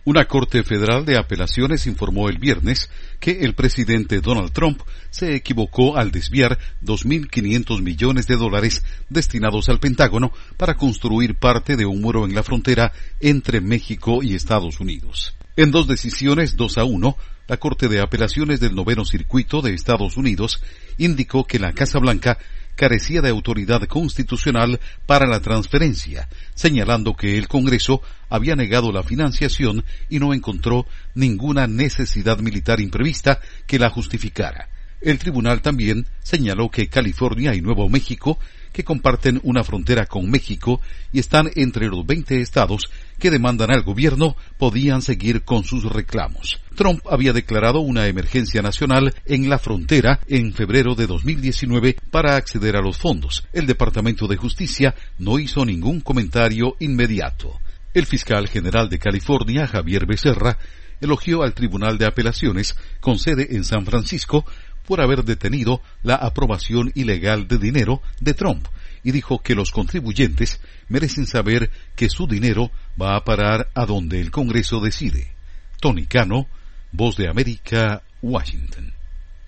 Una Corte Federal de Apelaciones informó el viernes que el presidente Donald Trump se equivocó al desviar $2.500 millones destinados al Pentágono para construir parte de un muro en la frontera entre México y Estados Unidos. En dos decisiones 2-1, la Corte de Apelaciones del Noveno Circuito de Estados Unidos indicó que la Casa Blanca carecía de autoridad constitucional para la transferencia, señalando que el Congreso había negado la financiación y no encontró ninguna necesidad militar imprevista que la justificara. El tribunal también señaló que California y Nuevo México, que comparten una frontera con México y están entre los 20 estados que demandan al gobierno, podían seguir con sus reclamos. Trump había declarado una emergencia nacional en la frontera en febrero de 2019 para acceder a los fondos. El Departamento de Justicia no hizo ningún comentario inmediato. El fiscal general de California, Javier Becerra, elogió al Tribunal de Apelaciones con sede en San Francisco por haber detenido la aprobación ilegal de dinero de Trump y dijo que los contribuyentes merecen saber que su dinero va a parar a donde el Congreso decide. Tony Cano, Voz de América, Washington.